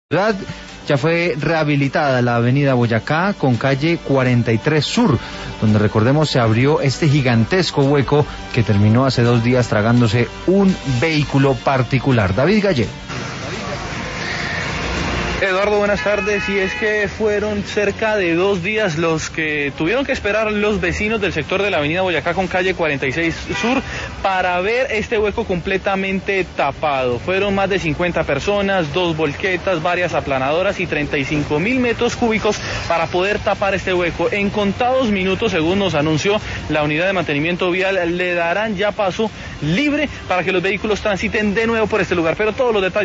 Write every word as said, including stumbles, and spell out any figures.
ciudad ya fue rehabilitada la avenida Boyacá con calle cuarenta y tres Sur, donde recordemos se abrió este gigantesco hueco que terminó hace dos días tragándose un vehículo particular. David Gallego. Eduardo, buenas tardes. Y es que fueron cerca de dos días los que tuvieron que esperar los vecinos del sector de la avenida Boyacá con calle cuarenta y seis Sur para ver este hueco completamente tapado. Fueron más de cincuenta personas, dos volquetas, varias aplanadoras y treinta y cinco mil metros cúbicos para poder tapar este hueco. En contados minutos, según nos anunció la unidad de mantenimiento vial, le darán ya paso libre para que los vehículos transiten de nuevo por este lugar. Pero todos los detalles